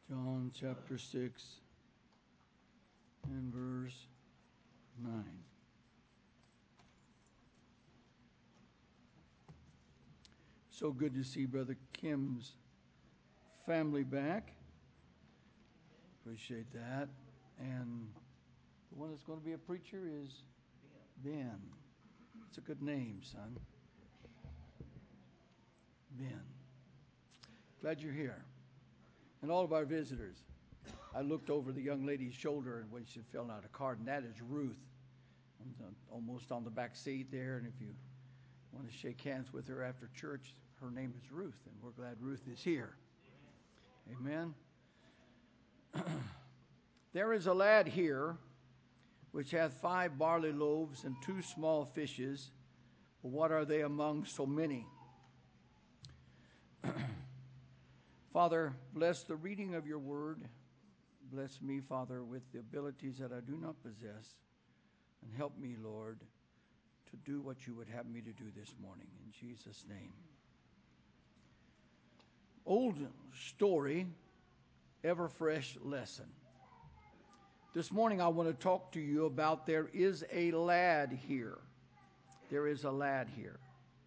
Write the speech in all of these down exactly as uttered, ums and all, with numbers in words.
John chapter six and verse nine. So good to see Brother Kim's family back. Appreciate that. And the one that's going to be a preacher is Ben. It's a good name, son. Ben. Glad you're here. And all of our visitors. I looked over the young lady's shoulder and when she filled out a card, and that is Ruth. Almost on the back seat there. And if you want to shake hands with her after church, her name is Ruth, and we're glad Ruth is here. Amen. There is a lad here which hath five barley loaves and two small fishes, but what are they among so many? Father, bless the reading of your word. Bless me, Father, with the abilities that I do not possess. And help me, Lord, to do what you would have me to do this morning. In Jesus' name. Old story, ever fresh lesson. This morning I want to talk to you about there is a lad here. There is a lad here.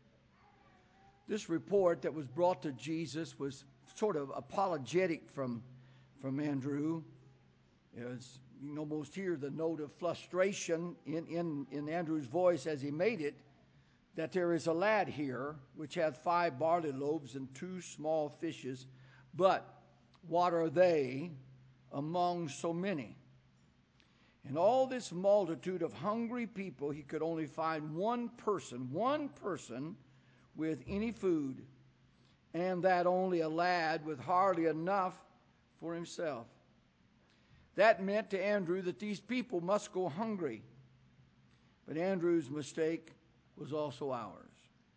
This report that was brought to Jesus was sort of apologetic from, from Andrew. It was, you can almost hear the note of frustration in, in, in Andrew's voice as he made it, that there is a lad here which hath five barley loaves and two small fishes, but what are they among so many? In all this multitude of hungry people, he could only find one person, one person with any food, and that only a lad with hardly enough for himself. That meant to Andrew that these people must go hungry. But Andrew's mistake was also ours.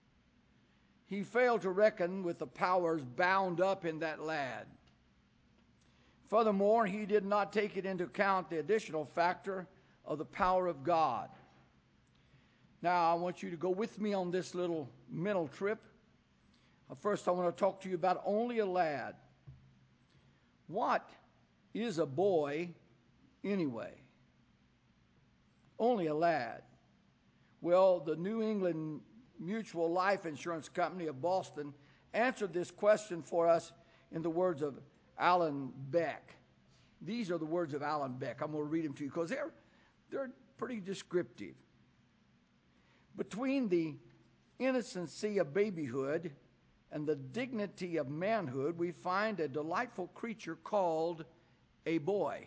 He failed to reckon with the powers bound up in that lad. Furthermore, he did not take it into account the additional factor of the power of God. Now, I want you to go with me on this little mental trip. First, I want to talk to you about only a lad. What is a boy anyway? Only a lad. Well, the New England Mutual Life Insurance Company of Boston answered this question for us in the words of Alan Beck. These are the words of Alan Beck. I'm going to read them to you because they're, they're pretty descriptive. Between the innocency of babyhood and the dignity of manhood, we find a delightful creature called a boy.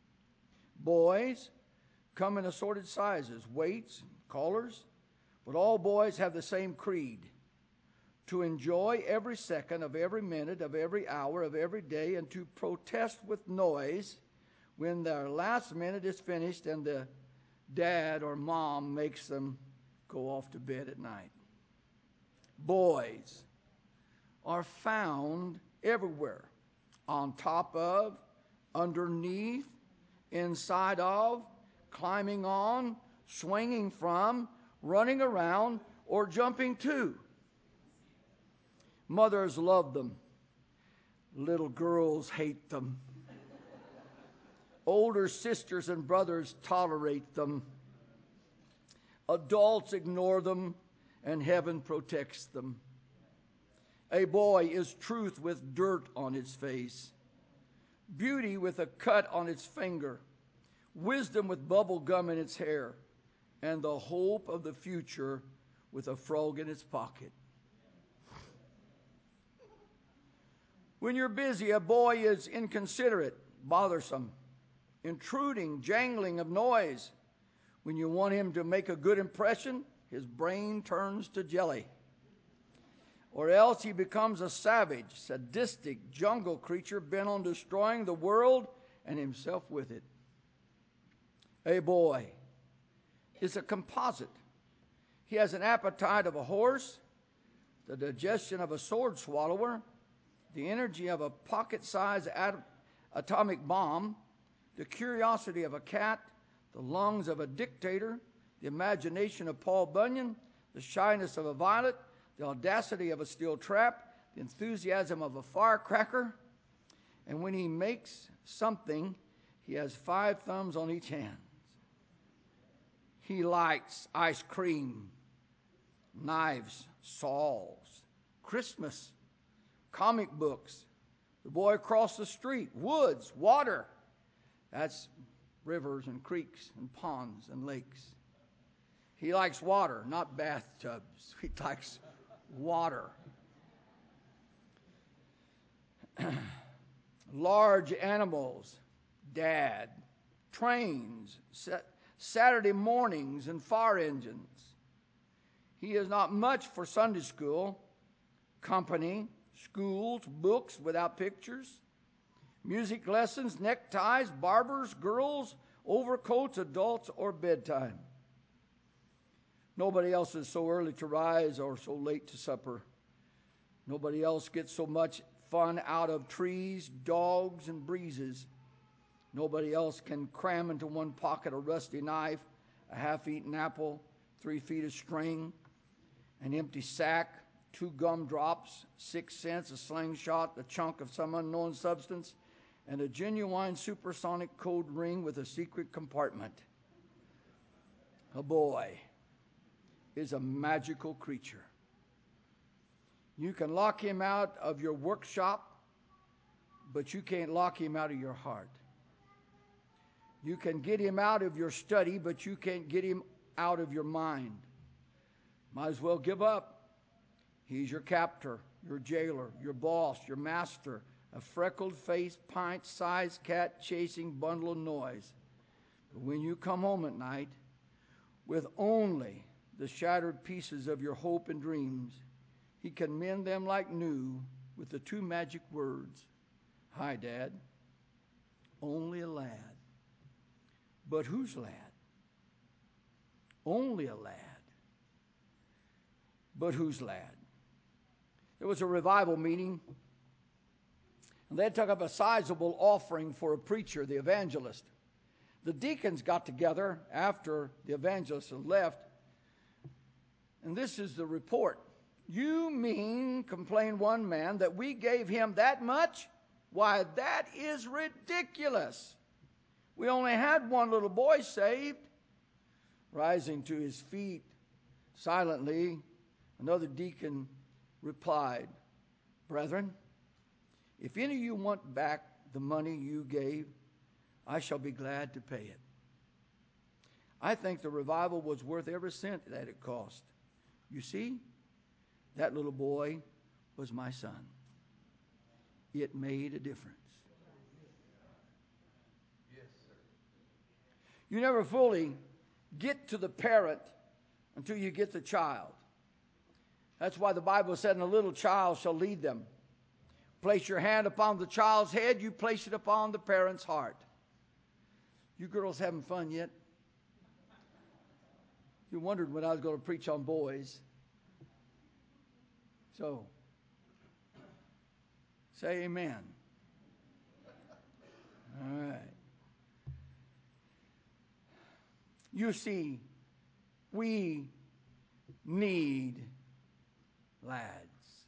Boys come in assorted sizes, weights, colors, but all boys have the same creed: to enjoy every second of every minute of every hour of every day, and to protest with noise when their last minute is finished and the dad or mom makes them go off to bed at night. Boys are found everywhere, on top of, underneath, inside of, climbing on, swinging from, running around, or jumping to. Mothers love them. Little girls hate them. Older sisters and brothers tolerate them. Adults ignore them, and heaven protects them. A boy is truth with dirt on its face, beauty with a cut on its finger, wisdom with bubble gum in its hair, and the hope of the future with a frog in its pocket. When you're busy, a boy is inconsiderate, bothersome, intruding, jangling of noise. When you want him to make a good impression, his brain turns to jelly. Or else he becomes a savage, sadistic jungle creature bent on destroying the world and himself with it. A boy is a composite. He has an appetite of a horse, the digestion of a sword swallower, the energy of a pocket-sized at- atomic bomb, the curiosity of a cat, the lungs of a dictator, the imagination of Paul Bunyan, the shyness of a violet, the audacity of a steel trap, the enthusiasm of a firecracker, And when he makes something, he has five thumbs on each hand. He likes ice cream, knives, saws, Christmas, comic books, the boy across the street, woods, water. That's rivers and creeks and ponds and lakes. He likes water, not bathtubs. He likes water. Large animals, Dad. Trains, Saturday mornings, and fire engines. He is not much for Sunday school, company, schools, books without pictures, music lessons, neckties, barbers, girls, overcoats, adults, or bedtime. Nobody else is so early to rise or so late to supper. Nobody else gets so much fun out of trees, dogs, and breezes. Nobody else can cram into one pocket a rusty knife, a half-eaten apple, three feet of string, an empty sack, two gumdrops, six cents, a slingshot, a chunk of some unknown substance, and a genuine supersonic code ring with a secret compartment. A boy is a magical creature. You can lock him out of your workshop, but you can't lock him out of your heart. You can get him out of your study, but you can't get him out of your mind. Might as well give up. He's your captor, your jailer, your boss, your master, a freckled-faced, pint-sized, cat-chasing bundle of noise. But when you come home at night with only the shattered pieces of your hope and dreams, he can mend them like new with the two magic words, "Hi, Dad." Only a lad. But whose lad? Only a lad. But whose lad? There was a revival meeting, and they took up a sizable offering for a preacher, the evangelist. The deacons got together after the evangelist had left, and this is the report. "You mean," complained one man, "that we gave him that much? Why, that is ridiculous. We only had one little boy saved." Rising to his feet silently, another deacon replied, "Brethren, if any of you want back the money you gave, I shall be glad to pay it. I think the revival was worth every cent that it cost. You see, that little boy was my son. It made a difference." You never fully get to the parent until you get the child. That's why the Bible said, "And a little child shall lead them." Place your hand upon the child's head, you place it upon the parent's heart. You girls having fun yet? You wondered when I was going to preach on boys. So, say amen. All right. You see, we need lads.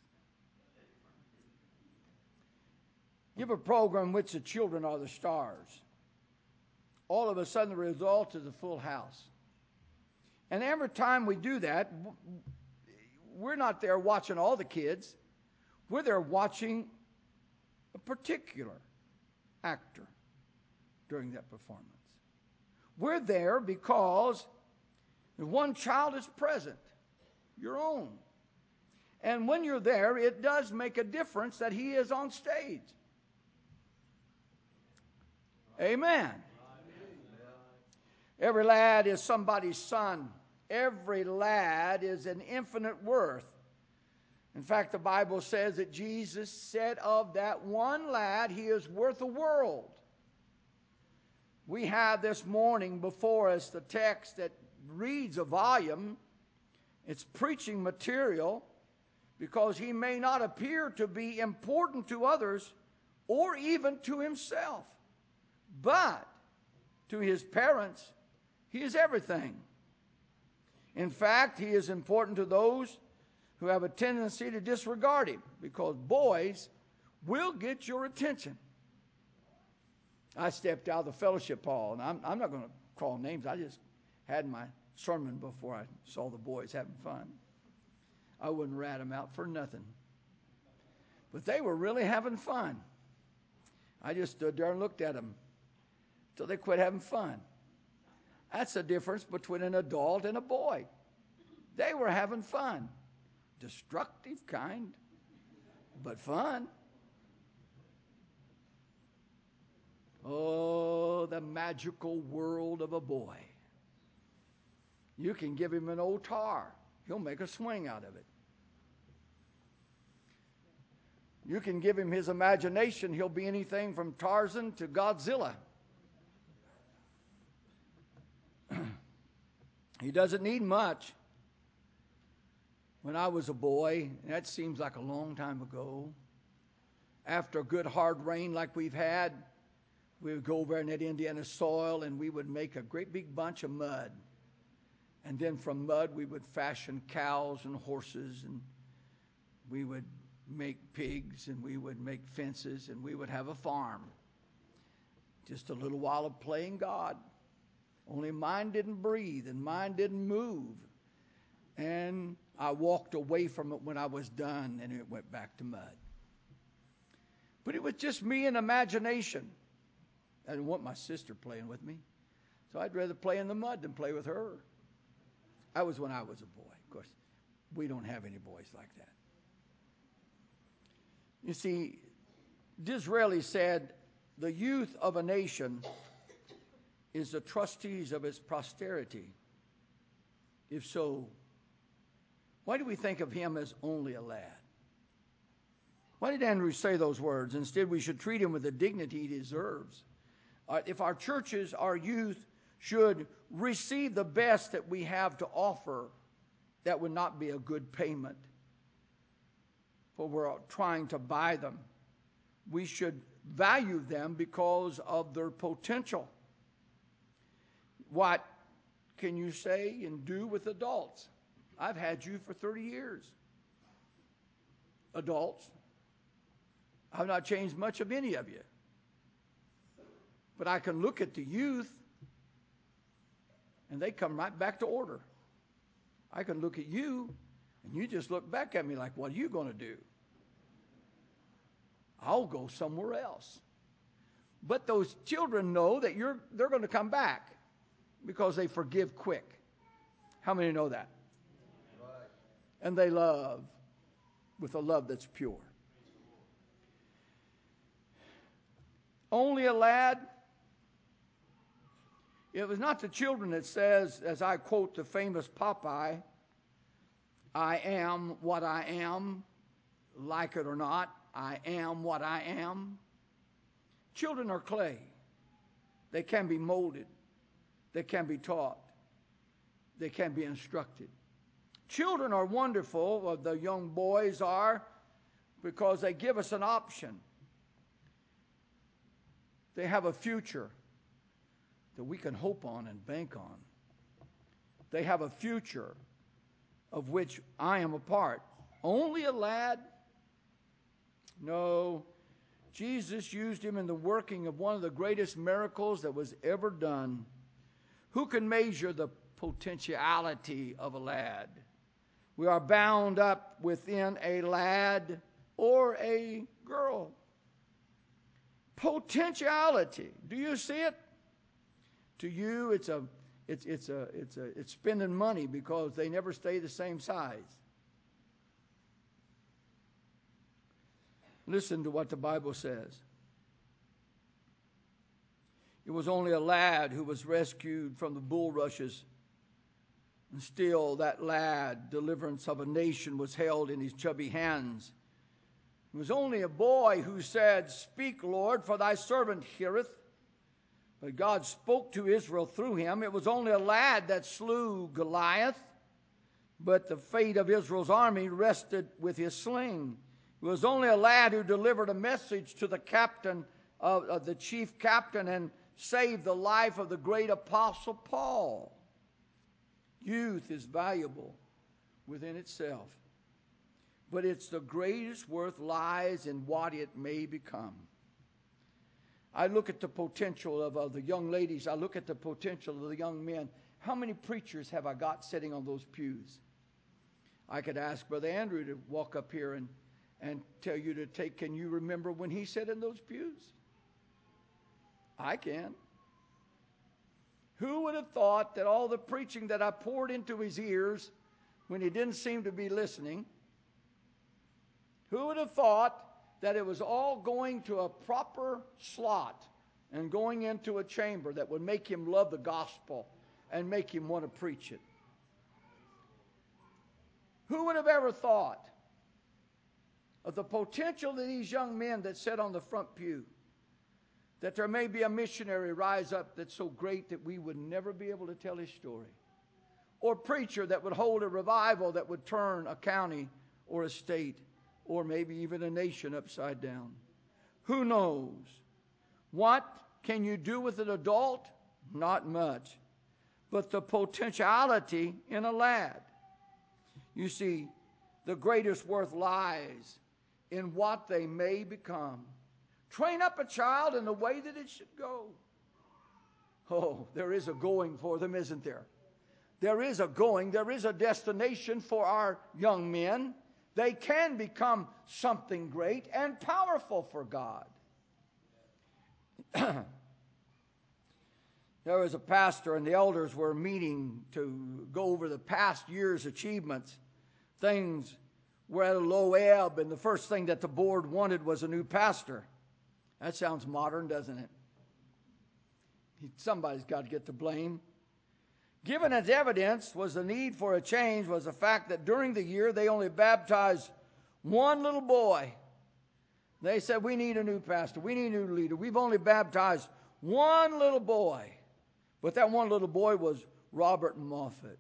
Give a program in which the children are the stars. All of a sudden, the result is a full house. And every time we do that, we're not there watching all the kids. We're there watching a particular actor during that performance. We're there because one child is present, your own. And when you're there, it does make a difference that he is on stage. Amen. Every lad is somebody's son. Every lad is an infinite worth. In fact, the Bible says that Jesus said of that one lad, he is worth a world. We have this morning before us the text that reads a volume. It's preaching material because he may not appear to be important to others or even to himself. But to his parents, he is everything. In fact, he is important to those who have a tendency to disregard him because boys will get your attention. I stepped out of the fellowship hall, and I'm, I'm not going to call names. I just had my sermon before I saw the boys having fun. I wouldn't rat them out for nothing. But they were really having fun. I just stood there and looked at them until they quit having fun. That's the difference between an adult and a boy. They were having fun. Destructive kind, but fun. Oh, the magical world of a boy. You can give him an old tar. He'll make a swing out of it. You can give him his imagination. He'll be anything from Tarzan to Godzilla. He doesn't need much. When I was a boy, that seems like a long time ago, after a good hard rain like we've had, we would go over in that Indiana soil and we would make a great big bunch of mud. And then from mud we would fashion cows and horses, and we would make pigs, and we would make fences, and we would have a farm. Just a little while of playing God. Only mine didn't breathe and mine didn't move. And I walked away from it when I was done, and it went back to mud. But it was just me and imagination. I didn't want my sister playing with me, so I'd rather play in the mud than play with her. That was when I was a boy. Of course, we don't have any boys like that. You see, Disraeli said, the youth of a nation is the trustees of its posterity. If so, why do we think of him as only a lad? Why did Andrew say those words? Instead, we should treat him with the dignity he deserves. Uh, if our churches, our youth, should receive the best that we have to offer, that would not be a good payment, for we're trying to buy them. We should value them because of their potential. What can you say and do with adults? I've had you for thirty years. Adults, I've not changed much of any of you. But I can look at the youth, and they come right back to order. I can look at you, and you just look back at me like, what are you going to do? I'll go somewhere else. But those children know that you're they're going to come back because they forgive quick. How many know that? Right. And they love with a love that's pure. Only a lad. It was not the children that says, as I quote the famous Popeye, I am what I am, like it or not, I am what I am. Children are clay. They can be molded. They can be taught. They can be instructed. Children are wonderful, or the young boys are, because they give us an option. They have a future that we can hope on and bank on. They have a future of which I am a part. Only a lad? No. Jesus used him in the working of one of the greatest miracles that was ever done. Who can measure the potentiality of a lad? We are bound up within a lad or a girl. Potentiality. Do you see it? To you, it's a, it's it's a, it's a, it's spending money because they never stay the same size. Listen to what the Bible says. It was only a lad who was rescued from the bulrushes, and still that lad, deliverance of a nation, was held in his chubby hands. It was only a boy who said, "Speak, Lord, for thy servant heareth." But God spoke to Israel through him. It was only a lad that slew Goliath, but the fate of Israel's army rested with his sling. It was only a lad who delivered a message to the captain, of, of the chief captain, and saved the life of the great apostle Paul. Youth is valuable within itself, but it's the greatest worth lies in what it may become. I look at the potential of uh, the young ladies. I look at the potential of the young men. How many preachers have I got sitting on those pews? I could ask Brother Andrew to walk up here and, and tell you to take, can you remember when he sat in those pews? I can. Who would have thought that all the preaching that I poured into his ears when he didn't seem to be listening, who would have thought that it was all going to a proper slot and going into a chamber that would make him love the gospel and make him want to preach it? Who would have ever thought of the potential of these young men that sat on the front pew, that there may be a missionary rise up that's so great that we would never be able to tell his story, or preacher that would hold a revival that would turn a county or a state or maybe even a nation upside down? Who knows? What can you do with an adult? Not much. But the potentiality in a lad. You see, the greatest worth lies in what they may become. Train up a child in the way that it should go. Oh, there is a going for them, isn't there? There is a going, there is a destination for our young men. They can become something great and powerful for God. There was a pastor and the elders were meeting to go over the past year's achievements. Things were at a low ebb, and the first thing that the board wanted was a new pastor. That sounds modern, doesn't it? Somebody's got to get the blame. Given as evidence was the need for a change was the fact that during the year they only baptized one little boy. They said, we need a new pastor. We need a new leader. We've only baptized one little boy. But that one little boy was Robert Moffat,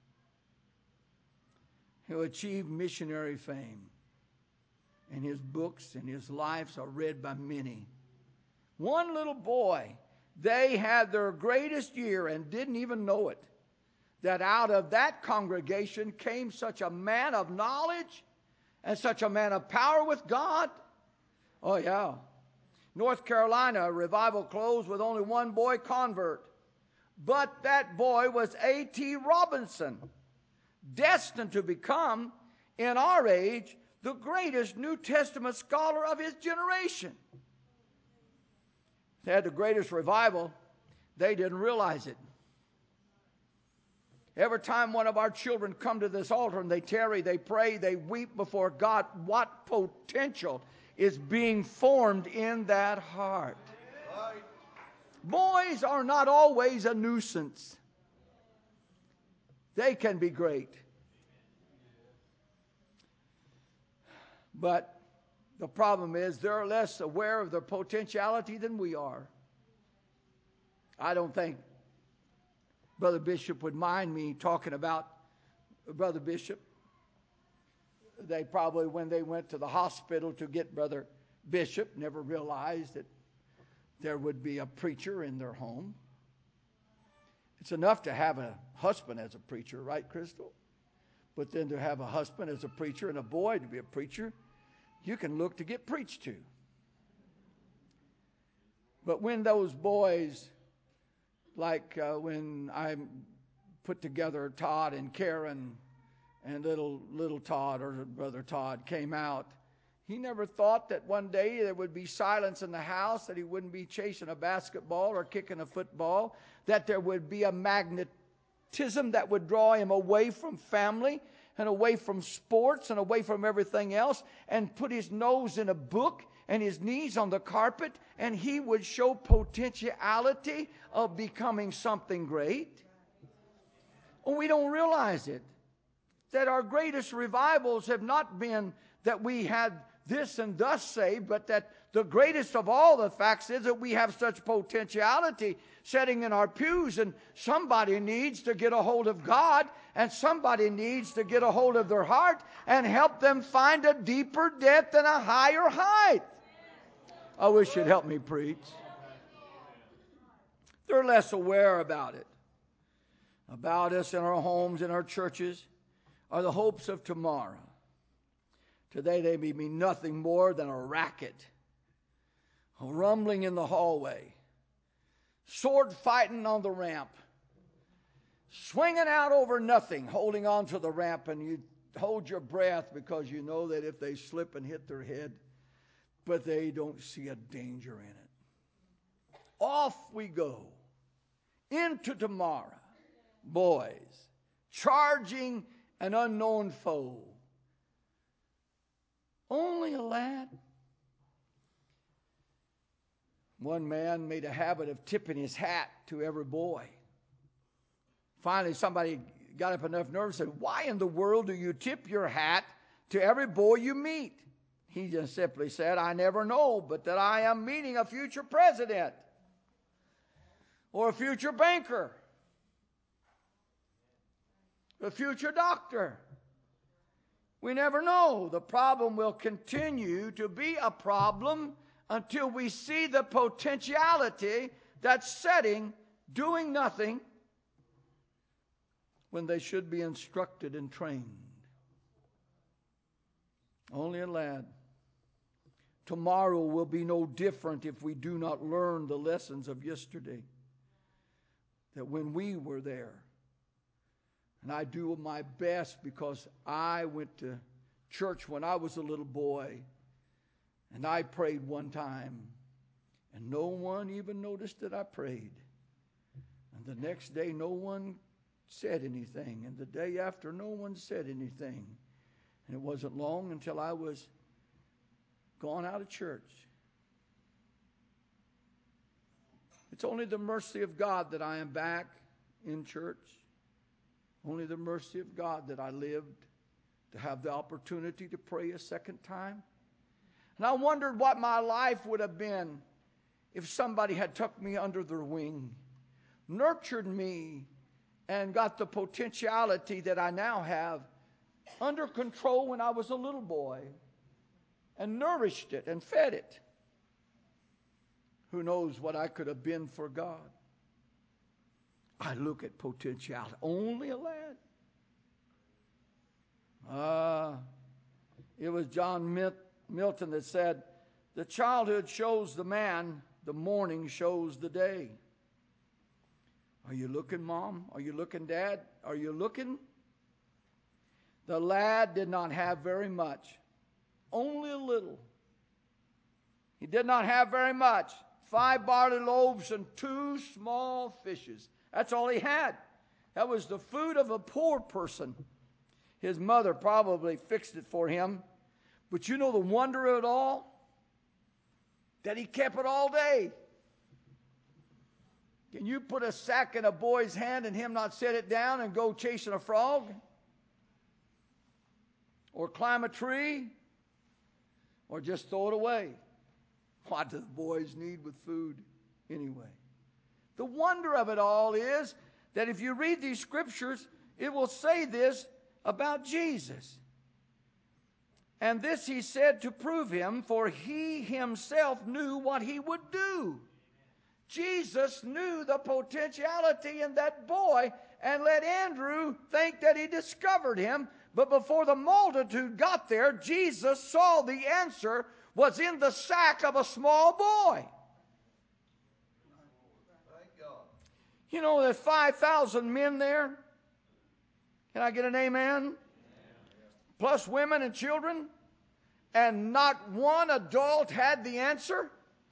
who achieved missionary fame. And his books and his lives are read by many. One little boy, they had their greatest year and didn't even know it. That out of that congregation came such a man of knowledge and such a man of power with God. Oh, yeah. North Carolina, a revival closed with only one boy convert. But that boy was A T Robinson, destined to become, in our age, the greatest New Testament scholar of his generation. They had the greatest revival. They didn't realize it. Every time one of our children come to this altar and they tarry, they pray, they weep before God, what potential is being formed in that heart. Right. Boys are not always a nuisance. They can be great. But the problem is they're less aware of their potentiality than we are. I don't think Brother Bishop would mind me talking about Brother Bishop. They probably, when they went to the hospital to get Brother Bishop, never realized that there would be a preacher in their home. It's enough to have a husband as a preacher, right, Crystal? But then to have a husband as a preacher and a boy to be a preacher, you can look to get preached to. But when those boys, like uh, when I put together Todd and Karen and little little Todd, or Brother Todd, came out, he never thought that one day there would be silence in the house, that he wouldn't be chasing a basketball or kicking a football, that there would be a magnetism that would draw him away from family and away from sports and away from everything else, and put his nose in a book and his knees on the carpet, and he would show potentiality of becoming something great. Oh, we don't realize it. That our greatest revivals have not been that we had this and thus saved, but that the greatest of all the facts is that we have such potentiality sitting in our pews, and somebody needs to get a hold of God, and somebody needs to get a hold of their heart and help them find a deeper depth and a higher height. I wish you'd help me preach. They're less aware about it. About us in our homes, in our churches, are the hopes of tomorrow. Today they may be nothing more than a racket. rumbling in the hallway, sword fighting on the ramp, swinging out over nothing, holding on to the ramp, and you hold your breath because you know that if they slip and hit their head, but they don't see a danger in it. Off we go into tomorrow, boys, charging an unknown foe. Only a lad. One man made a habit of tipping his hat to every boy. Finally, somebody got up enough nerve and said, "Why in the world do you tip your hat to every boy you meet?" He just simply said, "I never know but that I am meeting a future president or a future banker, a future doctor. We never know. The problem will continue to be a problem until we see the potentiality that's setting, doing nothing, when they should be instructed and trained." Only a lad. Tomorrow will be no different if we do not learn the lessons of yesterday. That when we were there, and I do my best because I went to church when I was a little boy, and I prayed one time, and no one even noticed that I prayed. And the next day, no one said anything. And the day after, no one said anything. And it wasn't long until I was gone out of church. It's only the mercy of God that I am back in church. Only the mercy of God that I lived to have the opportunity to pray a second time. And I wondered what my life would have been if somebody had took me under their wing, nurtured me, and got the potentiality that I now have under control when I was a little boy, and nourished it and fed it. Who knows what I could have been for God? I look at potentiality. Only a lad. Ah, uh, it was John Milton that said, "The childhood shows the man, the morning shows the day." Are you looking, Mom? Are you looking, Dad? Are you looking? The lad did not have very much, only a little. He did not have very much. Five barley loaves and two small fishes. That's all he had. That was the food of a poor person. His mother probably fixed it for him. But you know the wonder of it all? That he kept it all day. Can you put a sack in a boy's hand and him not set it down and go chasing a frog? Or climb a tree? Or just throw it away? What does boys need with food anyway? The wonder of it all is that if you read these scriptures, it will say this about Jesus. And this he said to prove him, for he himself knew what he would do. Jesus knew the potentiality in that boy and let Andrew think that he discovered him. But before the multitude got there, Jesus saw the answer was in the sack of a small boy. You know, there's five thousand men there. Can I get an amen? Plus women and children. And not one adult had the answer.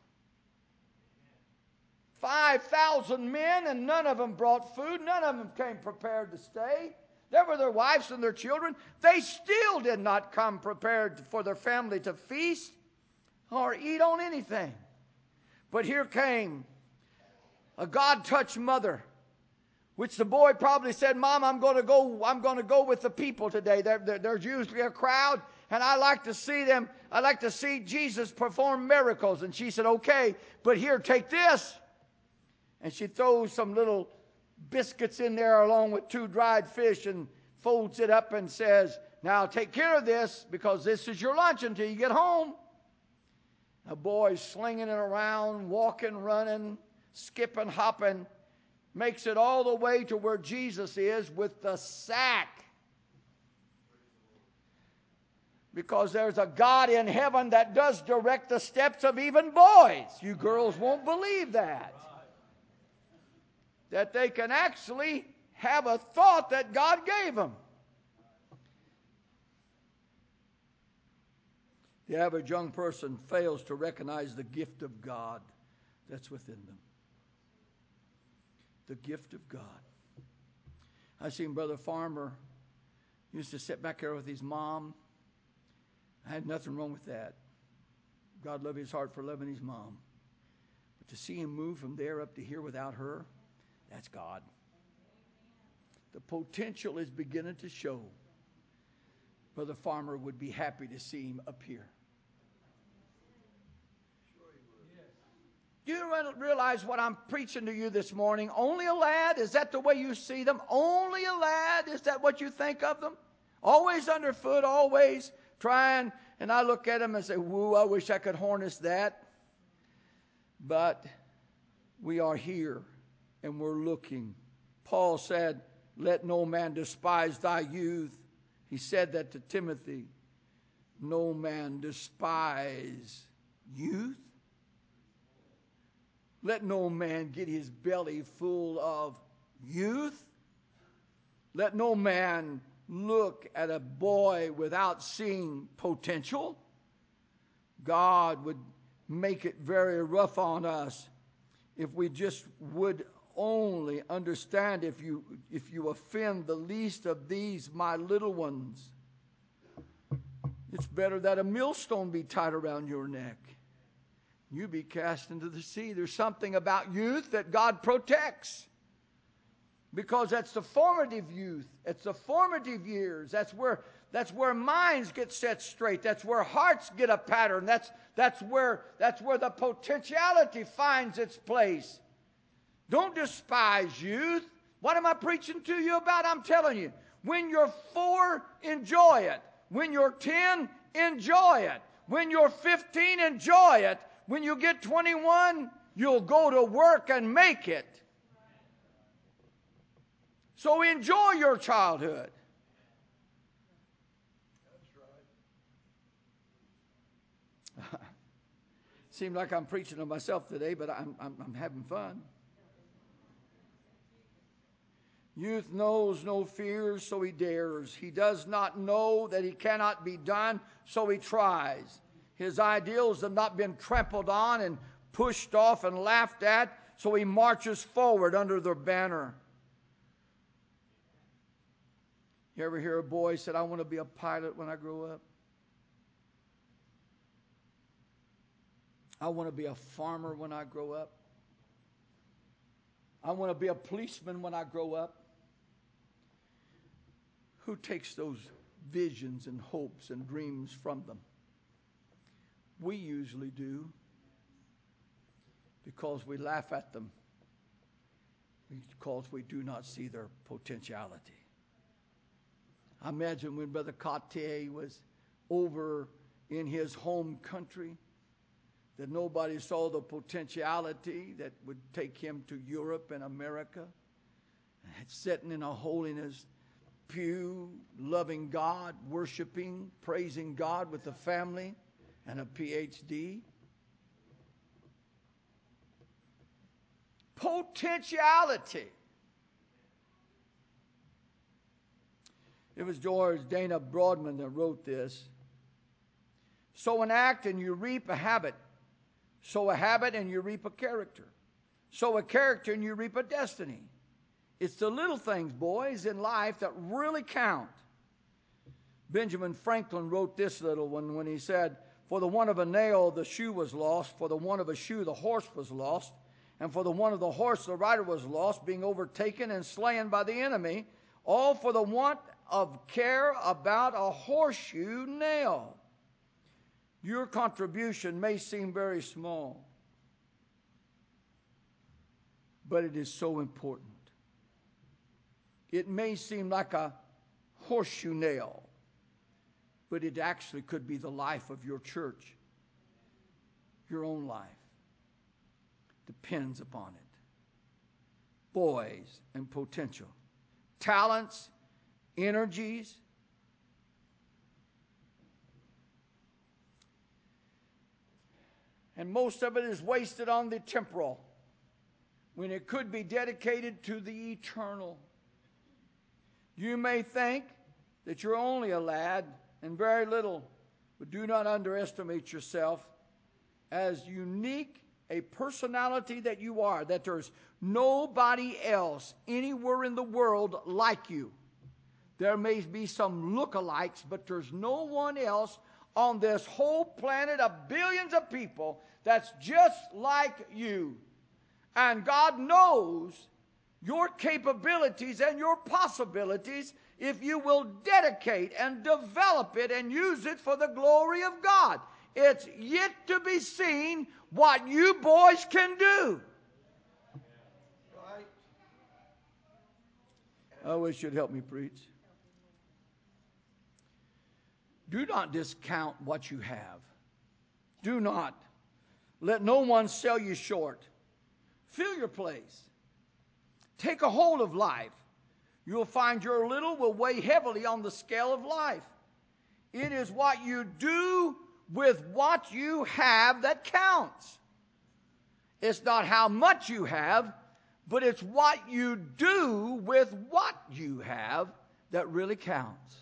five thousand men, and none of them brought food. None of them came prepared to stay. There were their wives and their children. They still did not come prepared for their family to feast or eat on anything. But here came a God-touched mother, which the boy probably said, "Mom, I'm going to go. I'm going to go with the people today. There, there, there's usually a crowd, and I like to see them. I like to see Jesus perform miracles." And she said, "Okay, but here, take this." And she throws some little biscuits in there along with two dried fish and folds it up and says, "Now take care of this because this is your lunch until you get home." A boy slinging it around, walking, running, skipping, hopping, makes it all the way to where Jesus is with the sack. Because there's a God in heaven that does direct the steps of even boys. You girls won't believe that. That they can actually have a thought that God gave them. The average young person fails to recognize the gift of God that's within them. The gift of God. I seen Brother Farmer used to sit back there with his mom. I had nothing wrong with that. God love his heart for loving his mom. But to see him move from there up to here without her, that's God. The potential is beginning to show. Brother Farmer would be happy to see him up here. Do you realize what I'm preaching to you this morning? Only a lad? Is that the way you see them? Only a lad? Is that what you think of them? Always underfoot, always trying. And I look at them and say, woo, I wish I could harness that. But we are here and we're looking. Paul said, let no man despise thy youth. He said that to Timothy. No man despise youth. Let no man get his belly full of youth. Let no man look at a boy without seeing potential. God would make it very rough on us if we just would only understand. If you if you offend the least of these, my little ones, it's better that a millstone be tied around your neck. You be cast into the sea. There's something about youth that God protects. Because that's the formative youth. It's the formative years. That's where that's where minds get set straight. That's where hearts get a pattern. That's that's where that's where the potentiality finds its place. Don't despise youth. What am I preaching to you about? I'm telling you. When you're four, enjoy it. When you're ten, enjoy it. When you're fifteen, enjoy it. When you get twenty-one, you'll go to work and make it. So enjoy your childhood. That's right. Seems like I'm preaching to myself today, but I'm, I'm, I'm having fun. Youth knows no fears, so he dares. He does not know that he cannot be done, so he tries. His ideals have not been trampled on and pushed off and laughed at, so he marches forward under their banner. You ever hear a boy say, I want to be a pilot when I grow up? I want to be a farmer when I grow up. I want to be a policeman when I grow up. Who takes those visions and hopes and dreams from them? We usually do, because we laugh at them, because we do not see their potentiality. I imagine when Brother Cartier was over in his home country, that nobody saw the potentiality that would take him to Europe and America, and sitting in a holiness pew, loving God, worshiping, praising God with a family and a P H D. Potentiality. It was George Dana Broadman that wrote this. Sow an act and you reap a habit. Sow a habit and you reap a character. Sow a character and you reap a destiny. It's the little things, boys, in life that really count. Benjamin Franklin wrote this little one when he said, for the want of a nail, the shoe was lost. For the want of a shoe, the horse was lost. And for the want of the horse, the rider was lost, being overtaken and slain by the enemy. All for the want of care about a horseshoe nail. Your contribution may seem very small, but it is so important. It may seem like a horseshoe nail, but it actually could be the life of your church. Your own life depends upon it. Boys and potential. Talents, energies. And most of it is wasted on the temporal when it could be dedicated to the eternal. You may think that you're only a lad and very little, but do not underestimate yourself as unique a personality that you are, that there's nobody else anywhere in the world like you. There may be some lookalikes, but there's no one else on this whole planet of billions of people that's just like you. And God knows your capabilities and your possibilities if you will dedicate and develop it and use it for the glory of God. It's yet to be seen what you boys can do. Right? I wish you'd help me preach. Do not discount what you have. Do not let no one sell you short. Fill your place. Take a hold of life. You'll find your little will weigh heavily on the scale of life. It is what you do with what you have that counts. It's not how much you have, but it's what you do with what you have that really counts.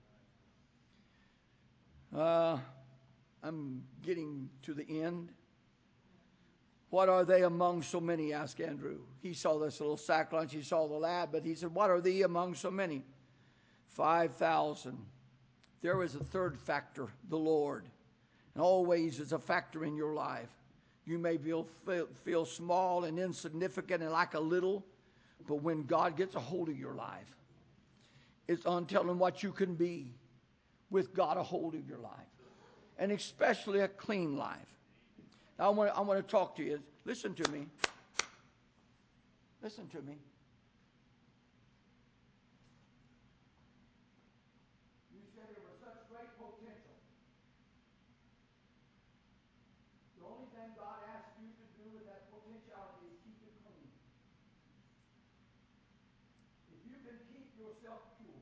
Uh, I'm getting to the end. What are they among so many? Asked Andrew. He saw this little sack lunch. He saw the lad, but he said, what are they among so many? Five thousand. There is a third factor, the Lord. And always is a factor in your life. You may feel, feel, feel small and insignificant and like a little, but when God gets a hold of your life, it's untelling what you can be with God a hold of your life. And especially a clean life. Now, I want to, I want to talk to you. Listen to me. Listen to me. You said there was such great potential. The only thing God asks you to do with that potentiality is keep it clean. If you can keep yourself pure,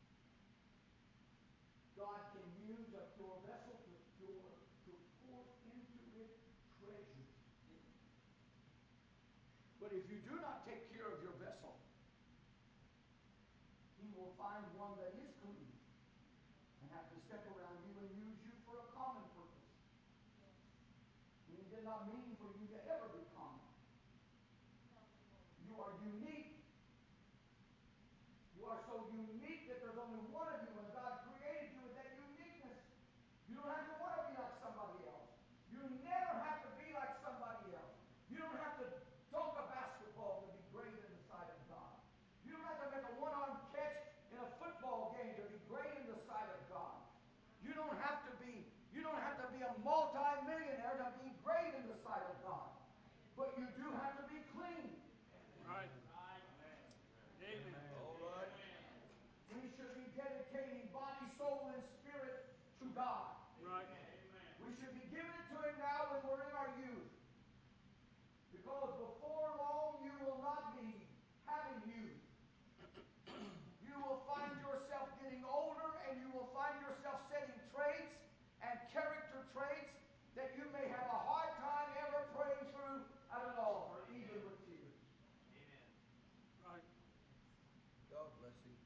God can use up your vessel to, pure, to pour into it treasures. But if you do not take care of your vessel, He will find one that is clean and have to step around you and use you for a common purpose. And He did not mean for you to ever be common. You are unique. You are so unique that there's only one of you, and God created you with that uniqueness. You don't have to want to be like somebody else. You never have to be like somebody else. You don't have to dunk a basketball to be great in the sight of God. You don't have to make a one-arm catch in a football game to be great in the sight of God. You don't have to be, you don't have to be a multi-millionaire to be great in the sight of God. But you do have to be clean. Right. Amen. All right. We should be dedicating body, soul, and spirit to God. Right. We should be giving it to Him now when we're in our youth. Because before long you will not be having youth. You will find yourself getting older, and you will find yourself setting traits and character traits that you may have a hard time ever praying through at an altar, even with tears. Amen. Right. God bless you.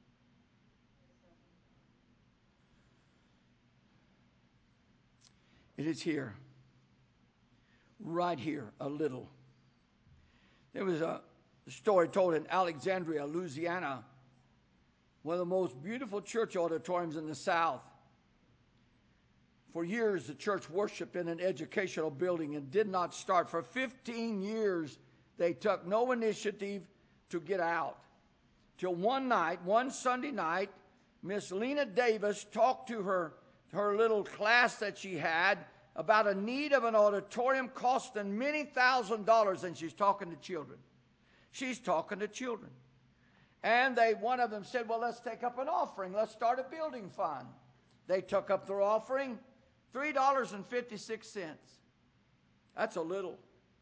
It is here, right here, a little. There was a story told in Alexandria, Louisiana, one of the most beautiful church auditoriums in the South. For years, the church worshiped in an educational building and did not start. For fifteen years, they took no initiative to get out. Till one night, one Sunday night, Miss Lena Davis talked to her, her little class that she had about a need of an auditorium costing many thousand dollars, and she's talking to children. She's talking to children. And they, one of them said, well, let's take up an offering. Let's start a building fund. They took up their offering, three dollars and fifty-six cents. That's a little.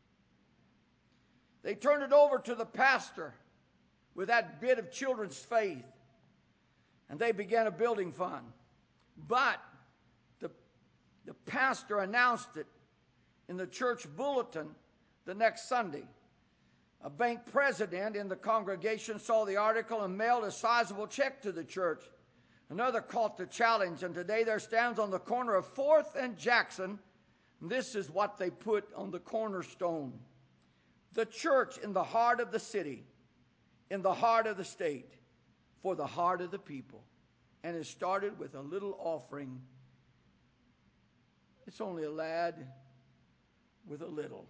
They turned it over to the pastor with that bit of children's faith. And they began a building fund. But the, the pastor announced it. in the church bulletin the next Sunday. A bank president in the congregation saw the article and mailed a sizable check to the church. Another caught the challenge, and today there stands on the corner of fourth and Jackson. And this is what they put on the cornerstone: the church in the heart of the city, in the heart of the state, for the heart of the people. And it started with a little offering. It's only a lad with a little.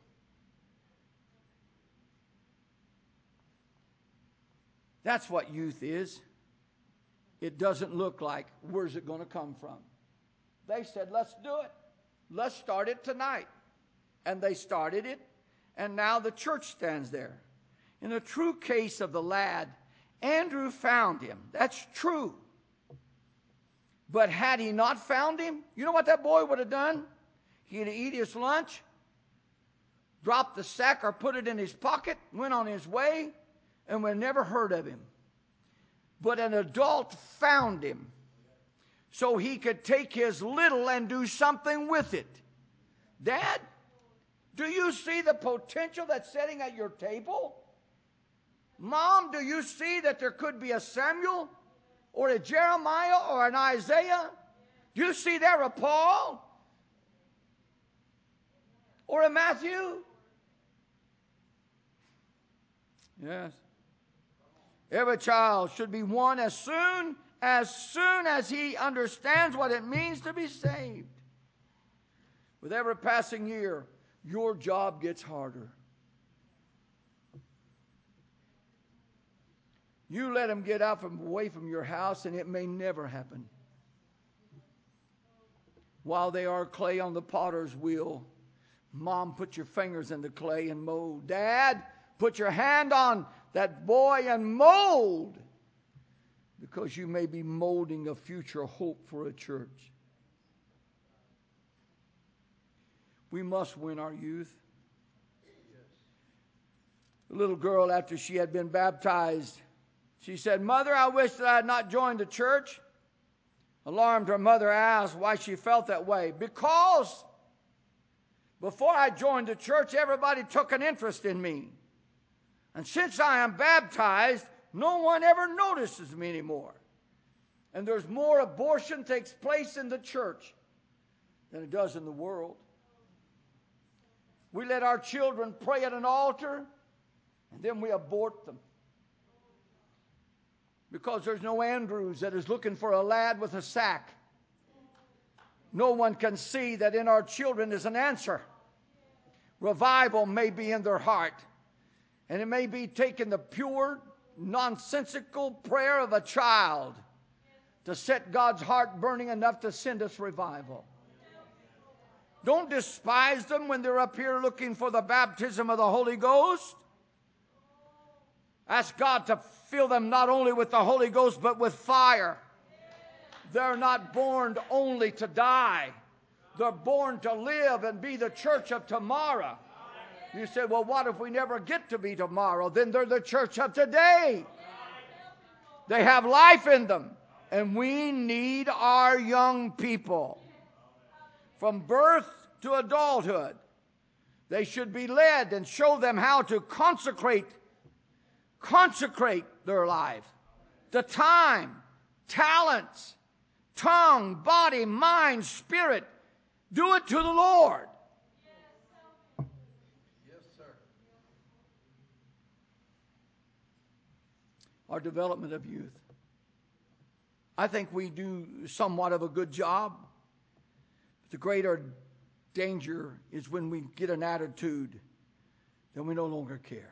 That's what youth is. It doesn't look like, where's it going to come from? They said, let's do it. Let's start it tonight. And they started it, and now the church stands there. In the true case of the lad, Andrew found him. That's true. But had he not found him, you know what that boy would have done? He'd eat his lunch, dropped the sack or put it in his pocket, went on his way, and we never heard of him. But an adult found him so he could take his little and do something with it. Dad, do you see the potential that's sitting at your table? Mom, do you see that there could be a Samuel or a Jeremiah or an Isaiah? Do you see there a Paul or a Matthew? Yes. Every child should be won as soon as soon as he understands what it means to be saved. With every passing year, your job gets harder. You let them get out from away from your house, and it may never happen. While they are clay on the potter's wheel, Mom, put your fingers in the clay and mold. Dad, put your hand on that boy and mold, because you may be molding a future hope for a church. We must win our youth. The little girl, after she had been baptized, she said, Mother, I wish that I had not joined the church. Alarmed, her mother asked why she felt that way. Because before I joined the church, everybody took an interest in me. And since I am baptized, no one ever notices me anymore. And there's more abortion takes place in the church than it does in the world. We let our children pray at an altar, and then we abort them. Because there's no Andrews that is looking for a lad with a sack. No one can see that in our children is an answer. Revival may be in their heart. And it may be taking the pure, nonsensical prayer of a child to set God's heart burning enough to send us revival. Don't despise them when they're up here looking for the baptism of the Holy Ghost. Ask God to fill them not only with the Holy Ghost, but with fire. They're not born only to die. They're born to live and be the church of tomorrow. You said, well, what if we never get to be tomorrow? Then they're the church of today. They have life in them. And we need our young people. From birth to adulthood, they should be led and show them how to consecrate, consecrate their life. The time, talents, tongue, body, mind, spirit. Do it to the Lord. Our development of youth. I think we do somewhat of a good job. The greater danger is when we get an attitude that we no longer care.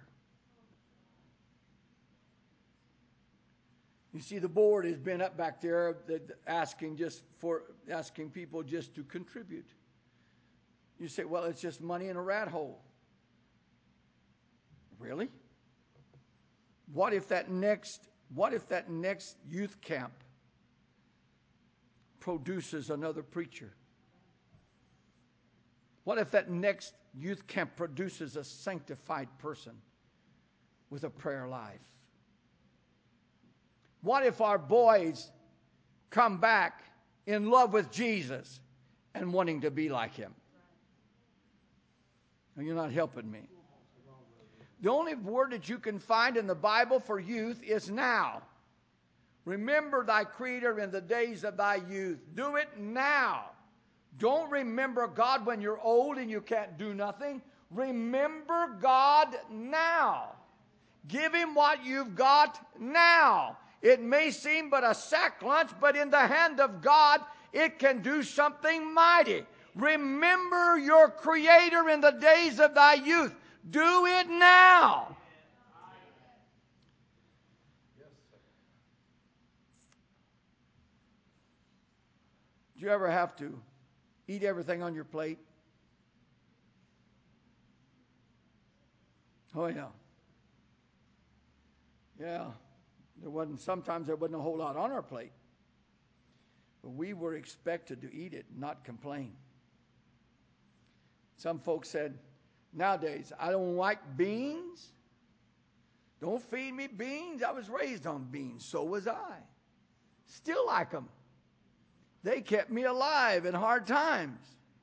You see, the board has been up back there asking just for asking people just to contribute. You say, well, it's just money in a rat hole. Really? What if that next, what if that next youth camp produces another preacher? What if that next youth camp produces a sanctified person with a prayer life? What if our boys come back in love with Jesus and wanting to be like him? You're not helping me. The only word that you can find in the Bible for youth is now. Remember thy Creator in the days of thy youth. Do it now. Don't remember God when you're old and you can't do nothing. Remember God now. Give Him what you've got now. It may seem but a sack lunch, but in the hand of God, it can do something mighty. Remember your Creator in the days of thy youth. Do it now. Do you ever have to eat everything on your plate? Oh, yeah. Yeah. There wasn't, sometimes there wasn't a whole lot on our plate. But we were expected to eat it, not complain. Some folks said, nowadays, I don't like beans. Don't feed me beans. I was raised on beans. So was I. Still like them. They kept me alive in hard times.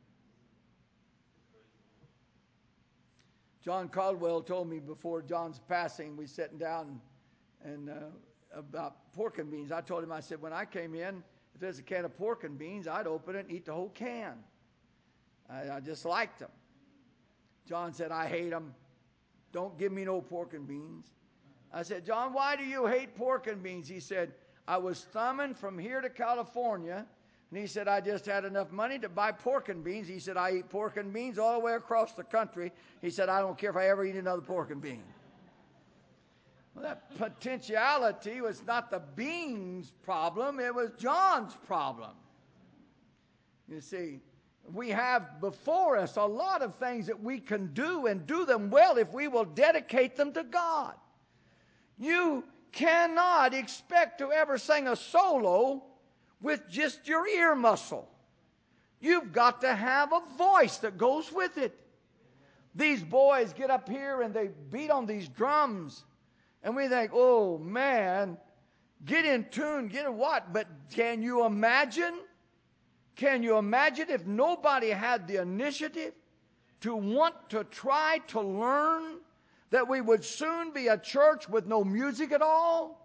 John Caldwell told me before John's passing, we sitting down and uh, about pork and beans. I told him, I said, when I came in, if there's a can of pork and beans, I'd open it and eat the whole can. I, I just liked them. John said, I hate them. Don't give me no pork and beans. I said, John, why do you hate pork and beans? He said, I was thumbing from here to California, and he said, I just had enough money to buy pork and beans. He said, I eat pork and beans all the way across the country. He said, I don't care if I ever eat another pork and bean. Well, that potentiality was not the beans problem. It was John's problem. You see, we have before us a lot of things that we can do and do them well if we will dedicate them to God. You cannot expect to ever sing a solo with just your ear muscle. You've got to have a voice that goes with it. These boys get up here and they beat on these drums. And we think, oh man, get in tune, get a what? But can you imagine? Can you imagine if nobody had the initiative to want to try to learn, that we would soon be a church with no music at all?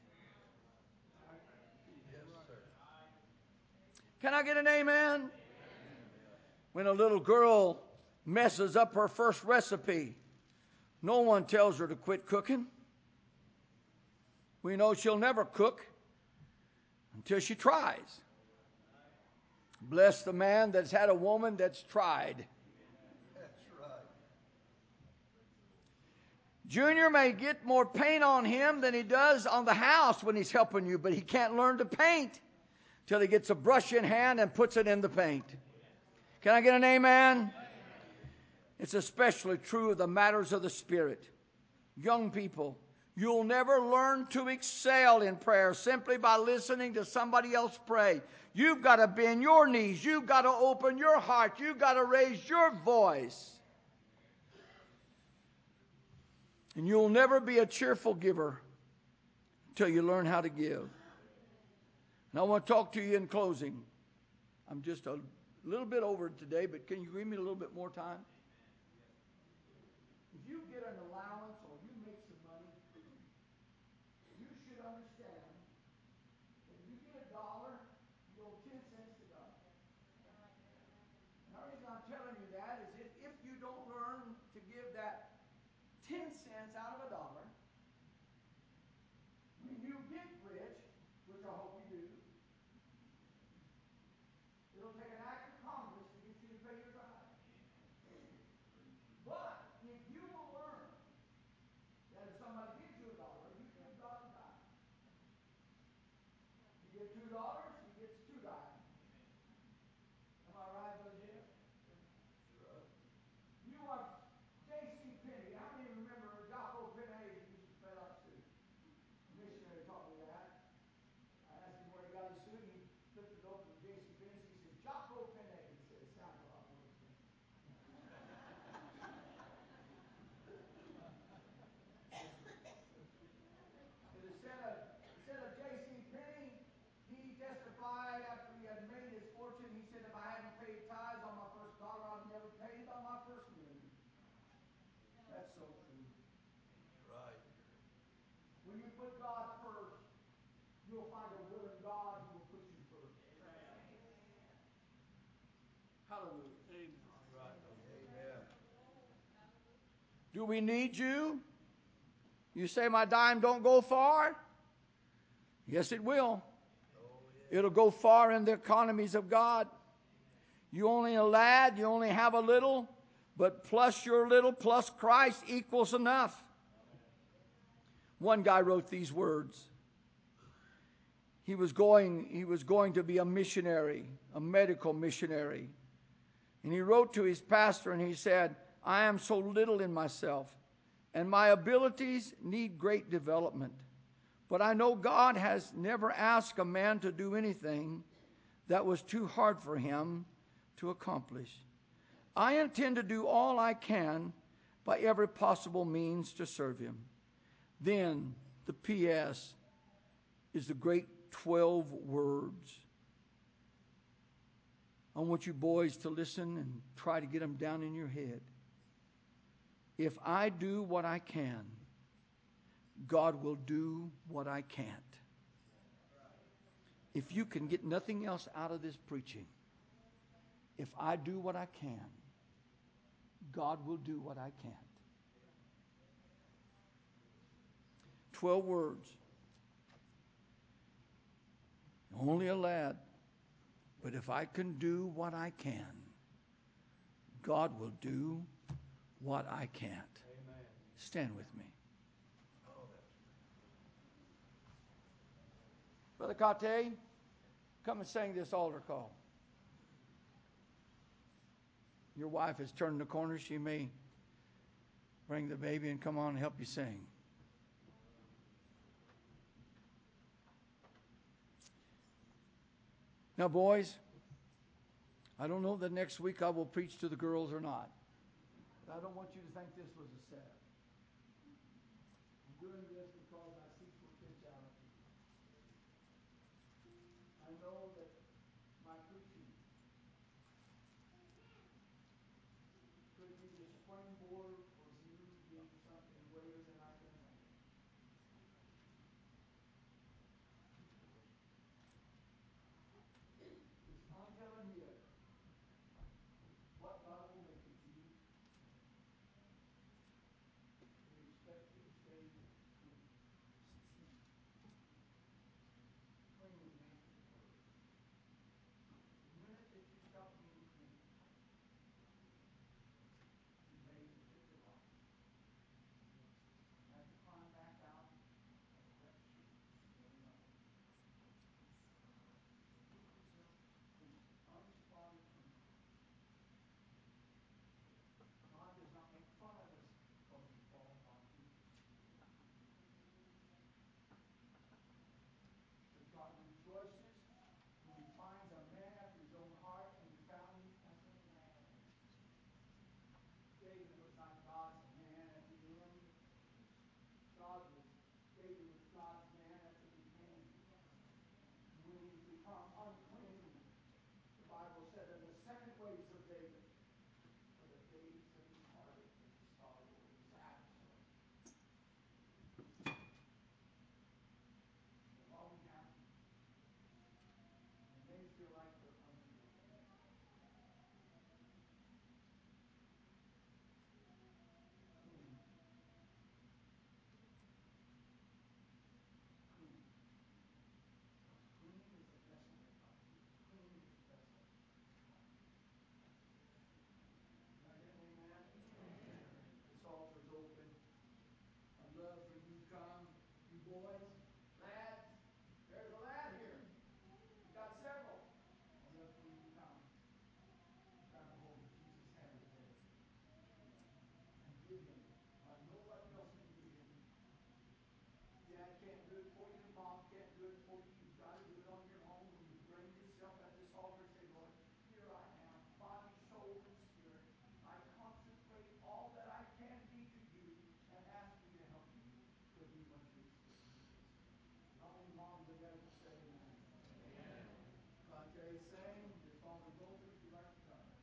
Can I get an amen? When a little girl messes up her first recipe, no one tells her to quit cooking. We know she'll never cook until she tries. Bless the man that's had a woman that's tried. That's right. Junior may get more paint on him than he does on the house when he's helping you, but he can't learn to paint till he gets a brush in hand and puts it in the paint. Can I get an amen? It's especially true of the matters of the Spirit. Young people, you'll never learn to excel in prayer simply by listening to somebody else pray. You've got to bend your knees. You've got to open your heart. You've got to raise your voice. And you'll never be a cheerful giver until you learn how to give. And I want to talk to you in closing. I'm just a little bit over today, but can you give me a little bit more time? If you get an allowance or you make some money, you should understand that if you get a dollar, you owe ten cents to God. And the reason I'm telling you that is if, if you don't learn to give that ten cents out of a dollar, when you get rich, which I hope you do, it'll take an act of Congress to get you to pay your tithe. But if you will learn that if somebody gives you a dollar, you give God a dime. You give two dollars, he gets two dimes. Am I right, Brother Jeff? You are J C Penney. How many remember Jocko Penney used to fill up suit? A missionary taught me that. I asked him where he got his suit, and he flipped it open to J C Penney. He said, Jocko Penney. He said, it sounds a lot more expensive. But instead of, instead of J C Penney, he just When you put God first, you'll find a willing God who will put you first. Hallelujah. Amen. Amen. Do we need you? You say my dime don't go far? Yes, it will. It'll go far in the economies of God. You only a lad, you only have a little, but plus your little plus Christ equals enough. One guy wrote these words. He was going, he was going to be a missionary, a medical missionary. And he wrote to his pastor and he said, I am so little in myself, and my abilities need great development. But I know God has never asked a man to do anything that was too hard for him to accomplish. I intend to do all I can by every possible means to serve him. Then the P S is the great twelve words. I want you boys to listen and try to get them down in your head. If I do what I can, God will do what I can't. If you can get nothing else out of this preaching, if I do what I can, God will do what I can't. Twelve words. Only a lad. But if I can do what I can, God will do what I can't. Amen. Stand with me. Brother Kate, come and sing this altar call. Your wife has turned the corner. She may bring the baby and come on and help you sing. Now, boys, I don't know that next week I will preach to the girls or not. But I don't want you to think this was a setup. I'm doing this because I see potentiality. I know that my preaching could be the springboard for you being something greater than I can imagine. It's until and yet what God will make of you. We expect you to stay clean. Clean remains the word. The minute that you stop being clean, you may hit the rock. You have to climb back out of a wrecked ship. You never know. Keep yourself clean, unspotted clean. God does not make fun of us because we fall apart pieces. But God rejoices when he finds a man after his own heart, and he found him as a lad. David was not God's man at the end. God was, David was God's man at the beginning. And when he become unclean, the Bible said in the second ways of David, for the days of his heartache and his sorrow and his absence were long and happy. And they may feel like they're unfulfilled. Clean. Clean. Clean is the vessel that God uses. Clean is the vessel that God uses. Can I get an amen? Amen. This altar's open. I'd love for you to come, you boys, lads. There's a lad here. We got several. I'd love for you to come and grab a hold of Jesus' hand today and give him what nobody else can give him. Dad can't do it for